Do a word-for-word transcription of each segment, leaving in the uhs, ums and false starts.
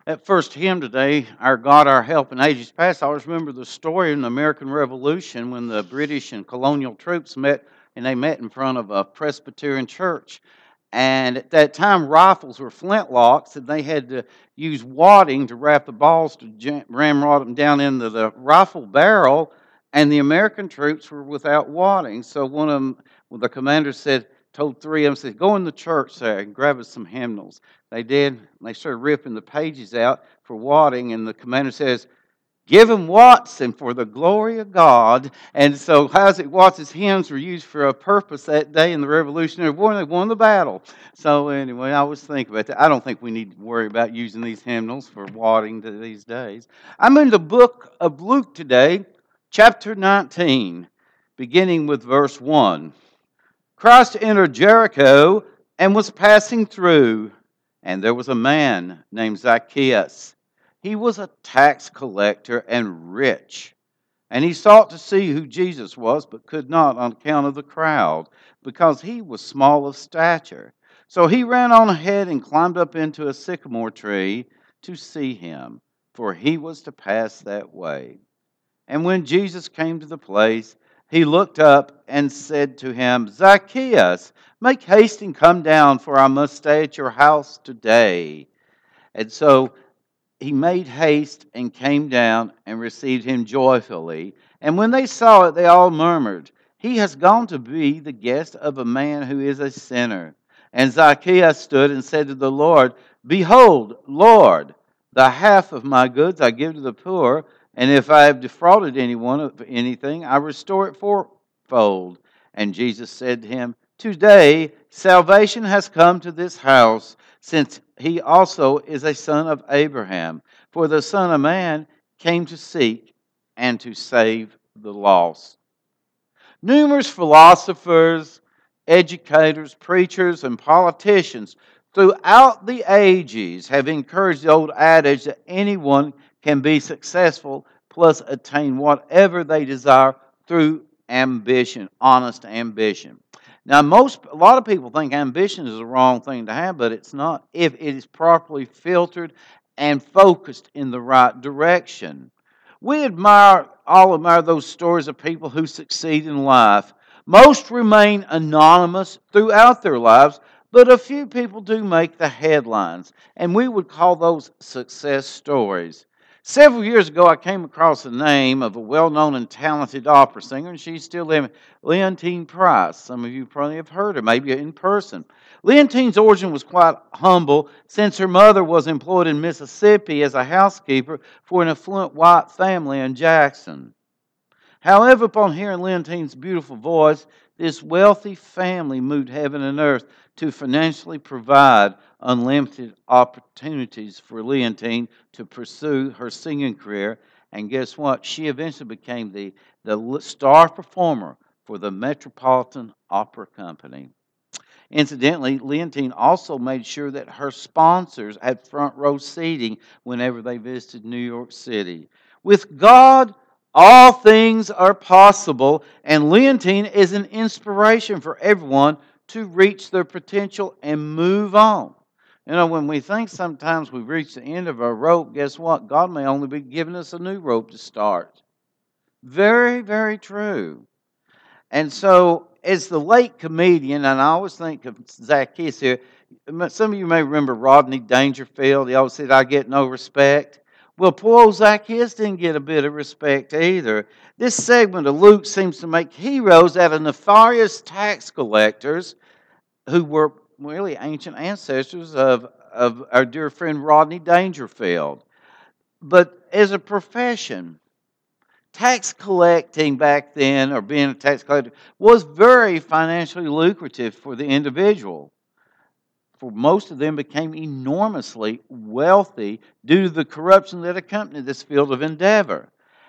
That first hymn today, Our God, Our Help in Ages Past, I always remember the story in the American Revolution when the British and colonial troops met, and they met in front of a Presbyterian church. And at that time, rifles were flintlocks, and they had to use wadding to wrap the balls to jam- ramrod them down into the rifle barrel. And the American troops were without wadding. So one of them, well, the commander said, told three of them, said, "Go in the church there and grab us some hymnals." They did. They started ripping the pages out for wadding, and the commander says, "Give him Watson for the glory of God." And so Isaac Watson's hymns were used for a purpose that day in the Revolutionary War, and they won the battle. So anyway, I was thinking about that. I don't think we need to worry about using these hymnals for wadding to these days. I'm in the book of Luke today, chapter nineteen, beginning with verse one. Christ entered Jericho and was passing through, and there was a man named Zacchaeus. He was a tax collector and rich, and he sought to see who Jesus was, but could not on account of the crowd, because he was small of stature. So he ran on ahead and climbed up into a sycamore tree to see him, for he was to pass that way. And when Jesus came to the place, he looked up and said to him, "Zacchaeus, make haste and come down, for I must stay at your house today." And so he made haste and came down and received him joyfully. And when they saw it, they all murmured, "He has gone to be the guest of a man who is a sinner." And Zacchaeus stood and said to the Lord, "Behold, Lord, the half of my goods I give to the poor, and if I have defrauded anyone of anything, I restore it fourfold." And Jesus said to him, "Today salvation has come to this house, since he also is a son of Abraham. For the Son of Man came to seek and to save the lost." Numerous philosophers, educators, preachers, and politicians throughout the ages have encouraged the old adage that anyone can be successful plus attain whatever they desire through ambition, honest ambition. Now, most a lot of people think ambition is the wrong thing to have, but it's not if it is properly filtered and focused in the right direction. We admire, all admire those stories of people who succeed in life. Most remain anonymous throughout their lives, but a few people do make the headlines, and we would call those success stories. Several years ago, I came across the name of a well-known and talented opera singer, and she's still living, Leontyne Price. Some of you probably have heard her, maybe in person. Leontyne's origin was quite humble, since her mother was employed in Mississippi as a housekeeper for an affluent white family in Jackson. However, upon hearing Leontyne's beautiful voice, this wealthy family moved heaven and earth to financially provide unlimited opportunities for Leontyne to pursue her singing career. And guess what? She eventually became the, the star performer for the Metropolitan Opera Company. Incidentally, Leontyne also made sure that her sponsors had front row seating whenever they visited New York City. With God, all things are possible, and Leontyne is an inspiration for everyone to reach their potential and move on. You know, when we think sometimes we've reached the end of our rope, guess what? God may only be giving us a new rope to start. Very, very true. And so, as the late comedian, and I always think of Zacchaeus here, some of you may remember Rodney Dangerfield. He always said, "I get no respect." Well, poor old Zacchaeus didn't get a bit of respect either. This segment of Luke seems to make heroes out of nefarious tax collectors who were really ancient ancestors of, of our dear friend Rodney Dangerfield. But as a profession, tax collecting back then, or being a tax collector, was very financially lucrative for the individual. For most of them became enormously wealthy due to the corruption that accompanied this field of endeavor.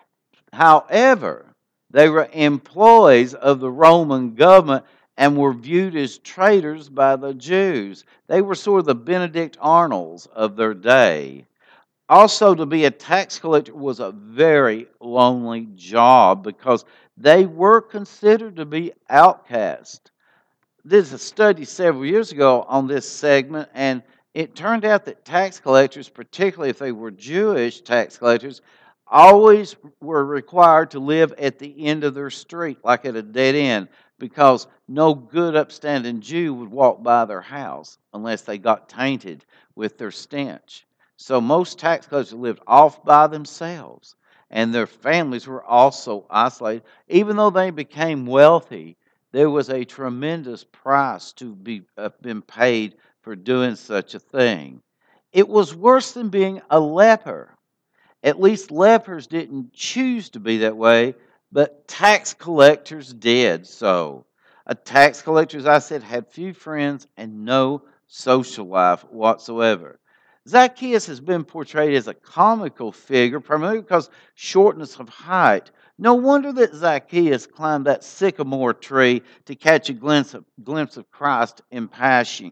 However, they were employees of the Roman government and were viewed as traitors by the Jews. They were sort of the Benedict Arnolds of their day. Also, to be a tax collector was a very lonely job because they were considered to be outcasts. There's a study several years ago on this segment, and It turned out that tax collectors, particularly if they were Jewish tax collectors, always were required to live at the end of their street, like at a dead end, because no good, upstanding Jew would walk by their house unless they got tainted with their stench. So most tax collectors lived off by themselves, and their families were also isolated. Even though they became wealthy, there was a tremendous price to be uh, been paid for doing such a thing. It was worse than being a leper. At least lepers didn't choose to be that way, but tax collectors did so. A tax collector, as I said, had few friends and no social life whatsoever. Zacchaeus has been portrayed as a comical figure, primarily because shortness of height. No wonder that Zacchaeus climbed that sycamore tree to catch a glimpse of, glimpse of Christ in passing.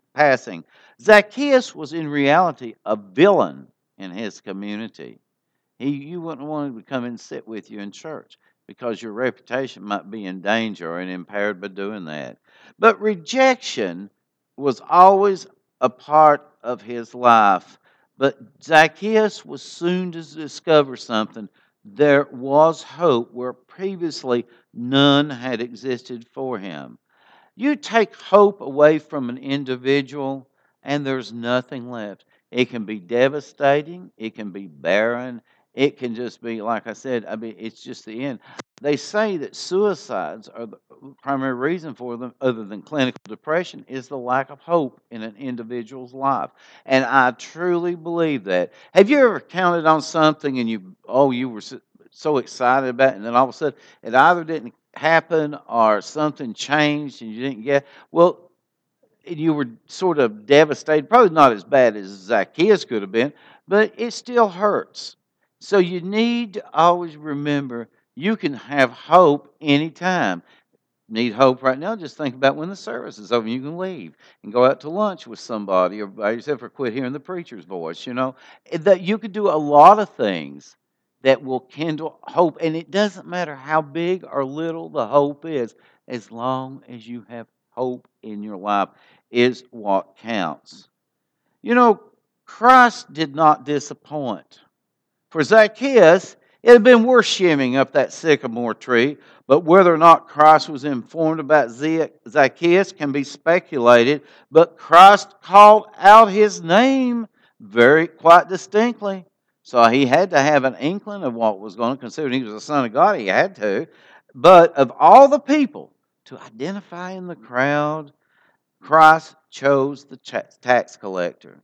Zacchaeus was in reality a villain in his community. He, you wouldn't want him to come and sit with you in church because your reputation might be in danger or impaired by doing that. But rejection was always a part of his life. But Zacchaeus was soon to discover something. There was hope where previously none had existed for him. You take hope away from an individual, and there's nothing left. It can be devastating, it can be barren, it can just be, like I said, I mean, it's just the end. They say that suicides are the primary reason for them, other than clinical depression, is the lack of hope in an individual's life. And I truly believe that. Have you ever counted on something and you, oh, you were so so excited about it, and then all of a sudden it either didn't happen or something changed and you didn't get, well, you were sort of devastated, probably not as bad as Zacchaeus could have been, but it still hurts. So you need to always remember you can have hope anytime. Need hope right now? Just think about when the service is over. You can leave and go out to lunch with somebody or by yourself, or quit hearing the preacher's voice. You know that you could do a lot of things that will kindle hope, and it doesn't matter how big or little the hope is, as long as you have hope in your life, is what counts. You know, Christ did not disappoint. For Zacchaeus, it had been worth shimmying up that sycamore tree, but whether or not Christ was informed about Zacchaeus can be speculated. But Christ called out his name very quite distinctly. So he had to have an inkling of what was going to, considering he was the Son of God, he had to. But of all the people to identify in the crowd, Christ chose the tax collector.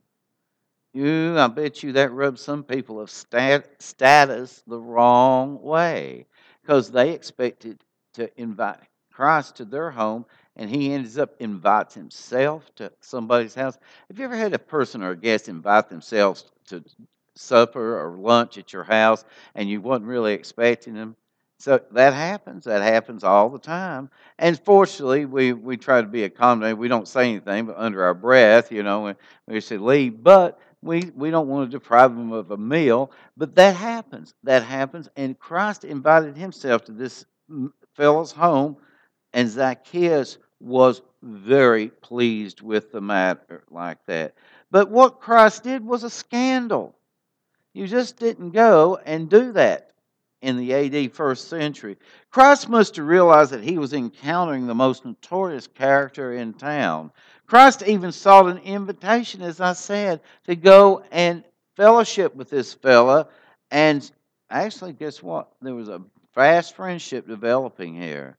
You, I bet you that rubs some people of stat, status the wrong way, because they expected to invite Christ to their home, and he ends up invites himself to somebody's house. Have you ever had a person or a guest invite themselves to supper or lunch at your house, and you wasn't really expecting them? So that happens. That happens all the time. And fortunately, we, we try to be accommodating. We don't say anything, but under our breath, you know, we, we say leave. But we, we don't want to deprive them of a meal. But that happens. That happens. And Christ invited himself to this fellow's home, and Zacchaeus was very pleased with the matter like that. But what Christ did was a scandal. You just didn't go and do that in the A D first century. Christ must have realized that he was encountering the most notorious character in town. Christ even sought an invitation, as I said, to go and fellowship with this fella. And actually, guess what? There was a fast friendship developing here.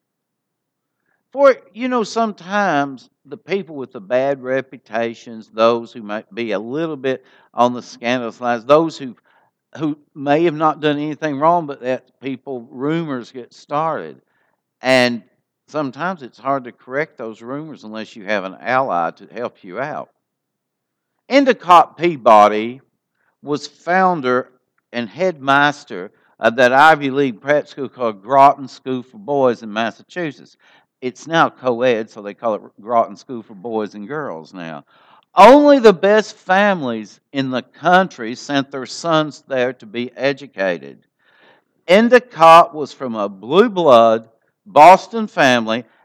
For, you know, sometimes the people with the bad reputations, those who might be a little bit on the scandalous lines, those who who may have not done anything wrong, but that people, rumors get started. And sometimes it's hard to correct those rumors unless you have an ally to help you out. Endicott Peabody was founder and headmaster of that Ivy League prep school called Groton School for Boys in Massachusetts. It's now co-ed, so they call it Groton School for Boys and Girls now. Only the best families in the country sent their sons there to be educated. Endicott was from a blue blood Boston family,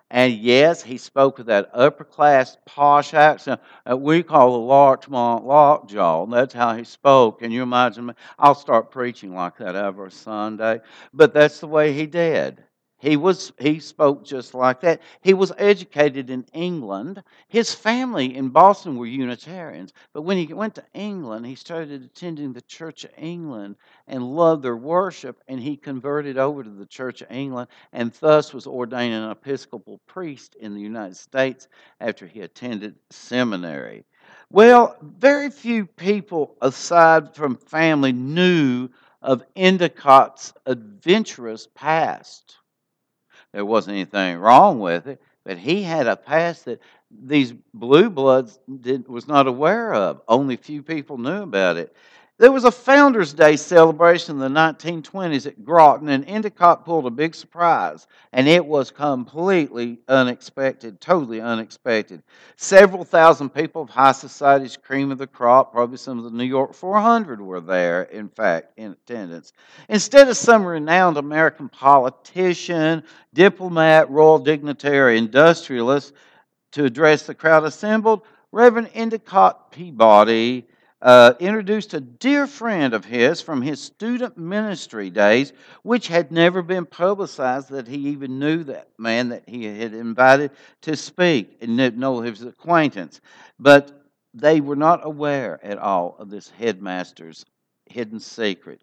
And yes, he spoke with that upper class posh accent that we call the Larchmont Lockjaw. That's how he spoke. Can you imagine me? I'll start preaching like that every Sunday. But that's the way he did. He was he spoke just like that. He was educated in England. His family in Boston were Unitarians. But when he went to England, he started attending the Church of England and loved their worship, and he converted over to the Church of England and thus was ordained an Episcopal priest in the United States after he attended seminary. Well, very few people aside from family knew of Endicott's adventurous past. There wasn't anything wrong with it, but he had a past that these blue bloods did, was not aware of. Only few people knew about it. There was a Founders Day celebration in the nineteen twenties at Groton, and Endicott pulled a big surprise, and it was completely unexpected, totally unexpected. Several thousand people of high society's cream of the crop, probably some of the New York four hundred were there, in fact, in attendance. Instead of some renowned American politician, diplomat, royal dignitary, industrialist to address the crowd assembled, Reverend Endicott Peabody uh, introduced a dear friend of his from his student ministry days, which had never been publicized that he even knew that man that he had invited to speak and didn't know his acquaintance. But they were not aware at all of this headmaster's hidden secret.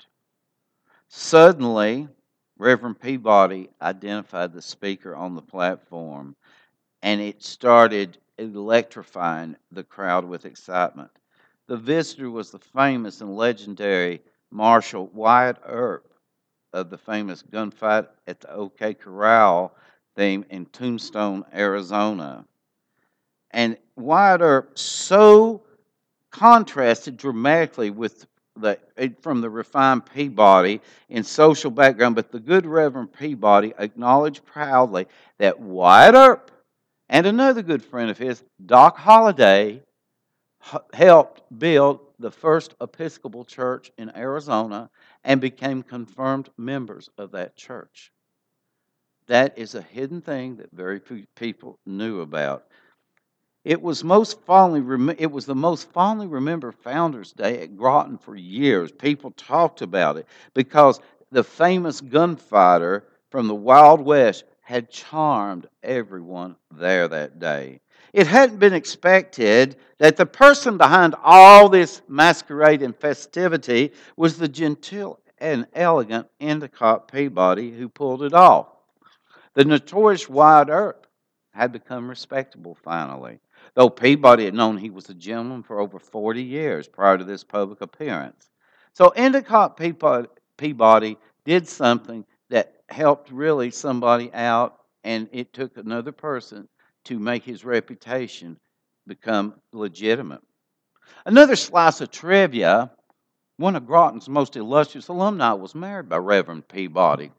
Suddenly, Reverend Peabody identified the speaker on the platform, and it started electrifying the crowd with excitement. The visitor was the famous and legendary Marshal Wyatt Earp of the famous gunfight at the OK Corral theme in Tombstone, Arizona. And Wyatt Earp so contrasted dramatically with the from the refined Peabody in social background, but the good Reverend Peabody acknowledged proudly that Wyatt Earp and another good friend of his, Doc Holliday, helped build the first Episcopal church in Arizona and became confirmed members of that church. That is a hidden thing that very few people knew about. It was most fondly it was the most fondly remembered Founders Day at Groton for years. People talked about it because the famous gunfighter from the Wild West had charmed everyone there that day. It hadn't been expected that the person behind all this masquerade and festivity was the genteel and elegant Endicott Peabody who pulled it off. The notorious Wyatt Earp had become respectable finally, though Peabody had known he was a gentleman for over forty years prior to this public appearance. So Endicott Peabody did something that helped really somebody out, and it took another person to make his reputation become legitimate. Another slice of trivia, one of Groton's most illustrious alumni was married by Reverend Peabody.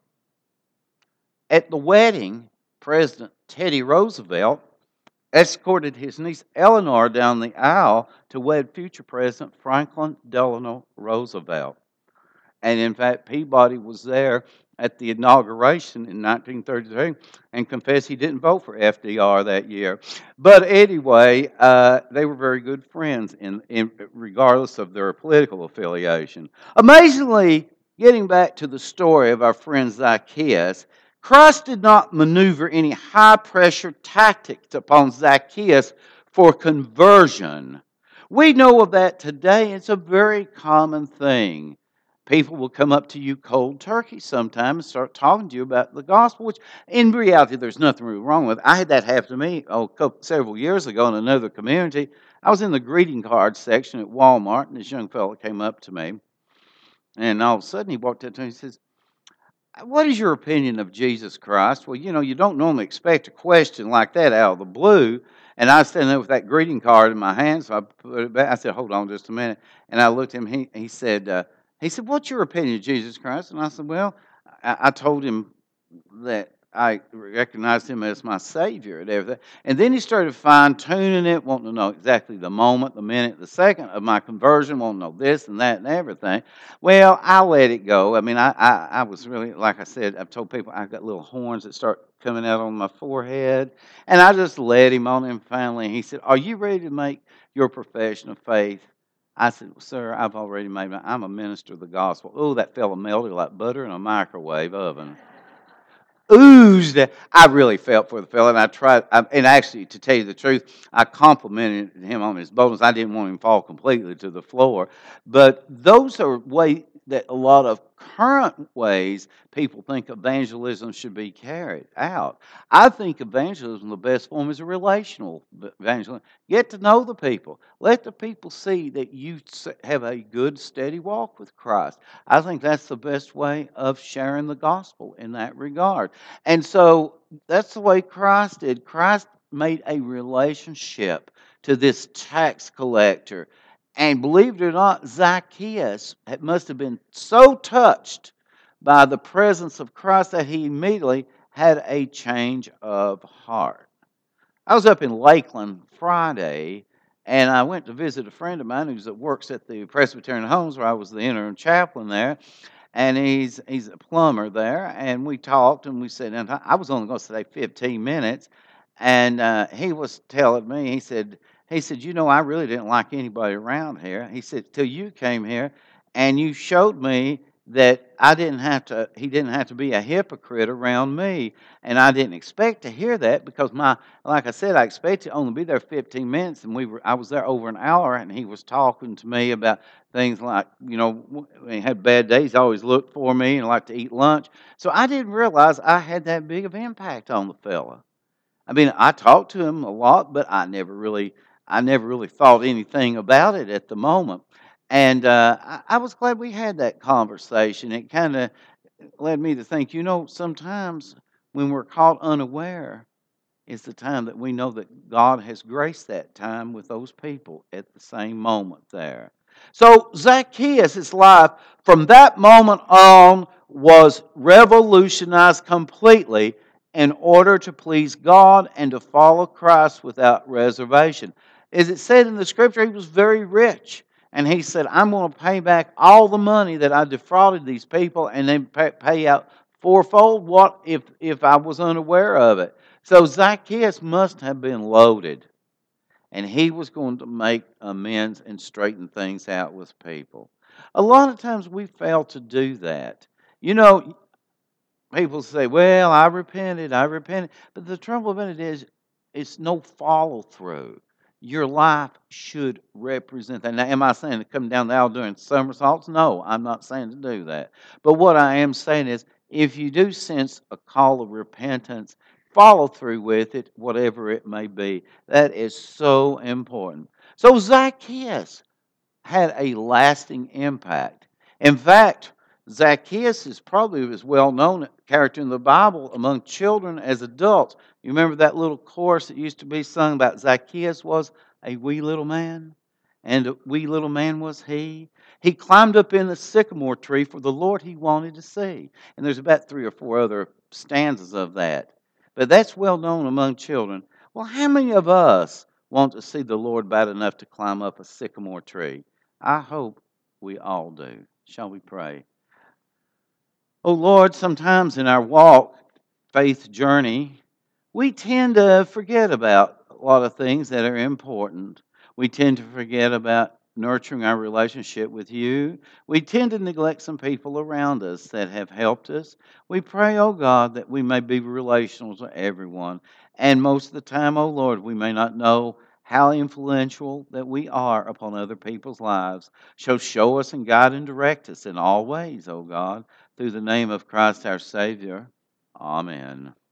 At the wedding, President Teddy Roosevelt escorted his niece Eleanor down the aisle to wed future President Franklin Delano Roosevelt. And in fact, Peabody was there at the inauguration in nineteen thirty-three and confessed he didn't vote for F D R that year. But anyway, uh, they were very good friends, in, in, regardless of their political affiliation. Amazingly, getting back to the story of our friend Zacchaeus, Christ did not maneuver any high-pressure tactics upon Zacchaeus for conversion. We know of that today. It's a very common thing. People will come up to you cold turkey sometime and start talking to you about the gospel, which in reality there's nothing really wrong with. I had that happen to me oh, couple, several years ago in another community. I was in the greeting card section at Walmart, and this young fellow came up to me, and all of a sudden he walked up to me and he says, "What is your opinion of Jesus Christ?" Well, you know, you don't normally expect a question like that out of the blue. And I was standing there with that greeting card in my hand, so I put it back. I said, "Hold on just a minute." And I looked at him. He, he said, uh, he said, "What's your opinion of Jesus Christ?" And I said, "Well," I, I told him that I recognized him as my Savior and everything. And then he started fine tuning it, wanting to know exactly the moment, the minute, the second of my conversion, wanting to know this and that and everything. Well, I let it go. I mean, I, I, I was really, like I said, I've told people I've got little horns that start coming out on my forehead. And I just led him on. And finally, he said, "Are you ready to make your profession of faith?" I said, "Well, sir, I've already made my, I'm a minister of the gospel." Oh, that fella melted like butter in a microwave oven. Oozed. I really felt for the fella, and I tried. I, and actually, to tell you the truth, I complimented him on his boldness. I didn't want him to fall completely to the floor, but those are ways that a lot of current ways people think evangelism should be carried out. I think evangelism, the best form, is a relational evangelism. Get to know the people. Let the people see that you have a good, steady walk with Christ. I think that's the best way of sharing the gospel in that regard. And so that's the way Christ did. Christ made a relationship to this tax collector. And believe it or not, Zacchaeus must have been so touched by the presence of Christ that he immediately had a change of heart. I was up in Lakeland Friday, and I went to visit a friend of mine who works at the Presbyterian Homes, where I was the interim chaplain there. And he's he's a plumber there, and we talked, and we said, and I was only going to stay fifteen minutes, and uh, he was telling me, he said, he said, you know, I really didn't like anybody around here. He said, till you came here, and you showed me that I didn't have to, he didn't have to be a hypocrite around me, and I didn't expect to hear that because my, like I said, I expected to only be there fifteen minutes, and we were, I was there over an hour, and he was talking to me about things like, you know, when he had bad days, he always looked for me and liked to eat lunch. So I didn't realize I had that big of impact on the fella. I mean, I talked to him a lot, but I never really, I never really thought anything about it at the moment. And uh, I, I was glad we had that conversation. It kind of led me to think, you know, sometimes when we're caught unaware, is the time that we know that God has graced that time with those people at the same moment there. So Zacchaeus' life from that moment on was revolutionized completely in order to please God and to follow Christ without reservation. As it said in the scripture, he was very rich. And he said, I'm going to pay back all the money that I defrauded these people and then pay out fourfold what if, if I was unaware of it. So Zacchaeus must have been loaded. And he was going to make amends and straighten things out with people. A lot of times we fail to do that. You know, people say, well, I repented, I repented. But the trouble about it is, it's no follow through. Your life should represent that. Now, am I saying to come down the aisle doing somersaults? No, I'm not saying to do that. But what I am saying is, if you do sense a call of repentance, follow through with it, whatever it may be. That is so important. So Zacchaeus had a lasting impact. In fact, Zacchaeus is probably as well known character in the Bible among children as adults. You remember that little chorus that used to be sung about Zacchaeus was a wee little man, and a wee little man was he. He climbed up in the sycamore tree for the Lord he wanted to see. And there's about three or four other stanzas of that. But that's well known among children. Well, how many of us want to see the Lord bad enough to climb up a sycamore tree? I hope we all do. Shall we pray? Oh Lord, sometimes in our walk, faith journey, we tend to forget about a lot of things that are important. We tend to forget about nurturing our relationship with you. We tend to neglect some people around us that have helped us. We pray, oh God, that we may be relational to everyone. And most of the time, oh Lord, we may not know how influential that we are upon other people's lives. So show us and guide and direct us in all ways, oh God, through the name of Christ our Savior. Amen.